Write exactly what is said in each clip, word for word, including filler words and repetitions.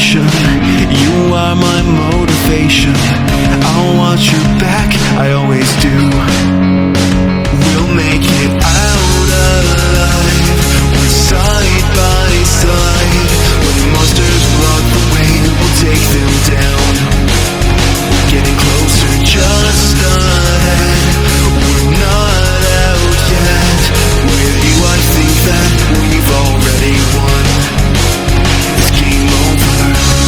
inspiration. You are my motivation. I'll watch your back, I always do. We'll make it out alive. We're side by side. When monsters block the way, we'll take them down. Getting closer, just ahead. We're not out yet. With you I think that we've already won. It's game over.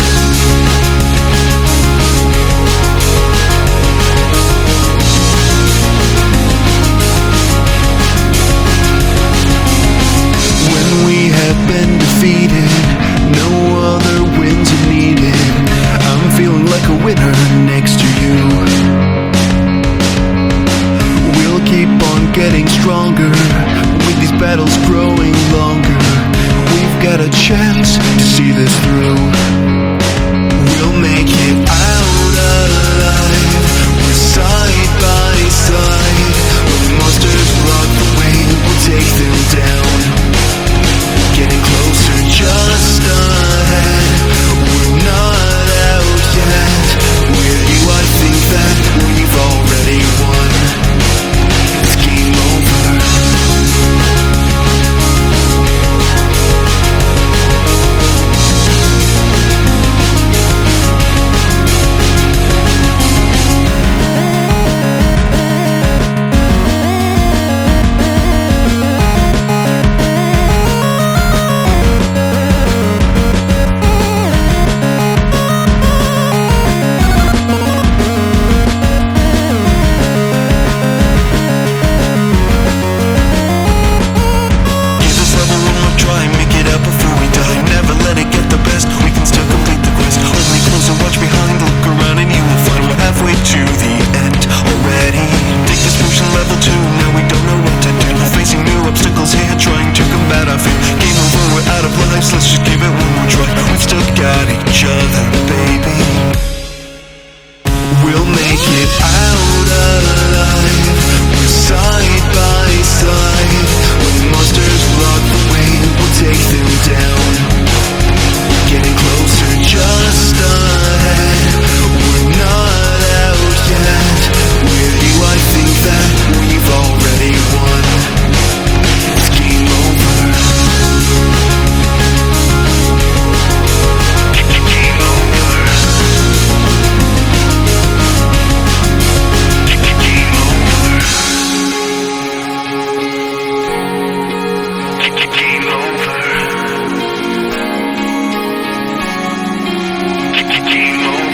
When we have been defeated, no other wins are needed. I'm feeling like a winner next to you. We'll keep on getting stronger, with these battles growing longer. We've got a chance to see this through. We'll make it out alive. We're side by side. When monsters block the way, we'll take them down. Getting closer, just ahead. We're not out yet. With you I think that we've already won. It's game over. Let's just give it one more try. We've still got each other, baby. We'll make it out alive. We're side by side. When monsters block the way, we'll take them down. Getting closer, just ahead. We're not out yet. With you I think that we've already won. It's game over. Game over.